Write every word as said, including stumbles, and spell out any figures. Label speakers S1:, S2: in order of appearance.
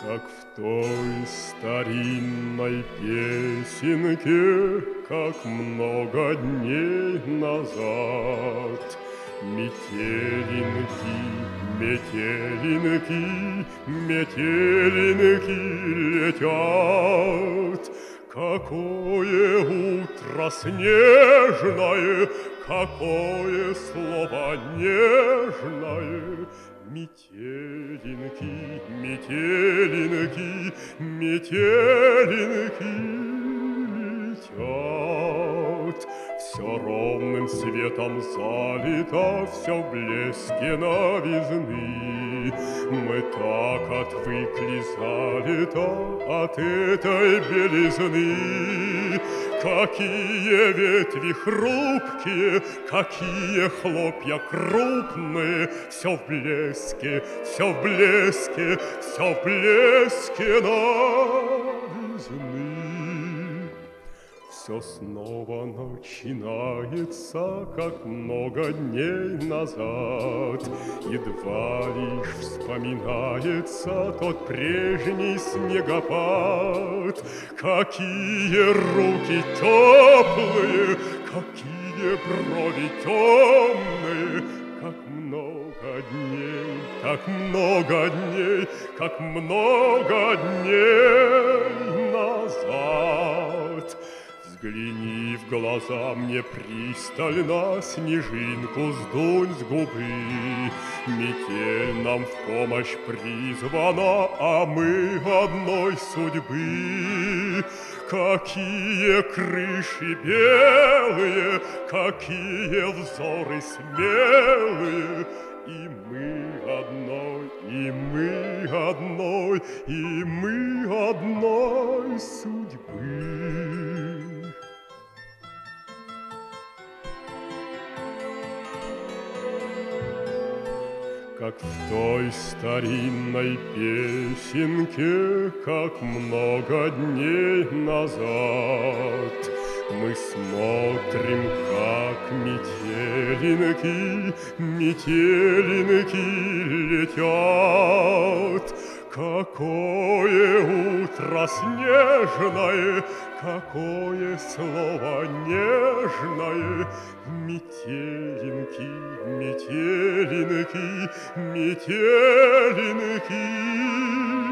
S1: Как в той старинной песенке, как много дней назад. Метелинки, метелинки, метелинки летят. Какое утро снежное, какое слово нежное. Метелинки, метелинки, метелинки летят. Все ровным светом залито, все в блеске новизны. Мы так отвыкли залито от этой белизны. Какие ветви хрупкие, какие хлопья крупные. Все в блеске, все в блеске, все в блеске новизны. Все снова начинается, как много дней назад. Едва лишь вспоминается тот прежний снегопад. Какие руки теплые, какие брови темные. Как много дней, как много дней, как много дней назад. Взгляни в глаза мне пристально, снежинку сдунь с губы. Метель нам в помощь призвана, а мы одной судьбы. Какие крыши белые, какие взоры смелые. И мы одной, и мы одной, и мы одной судьбы. Как в той старинной песенке, как много дней назад. Мы смотрим, как метелинки, метелинки летят. Какое утро снежное, какое слово нежное. Метелинки, метелинки, метелинки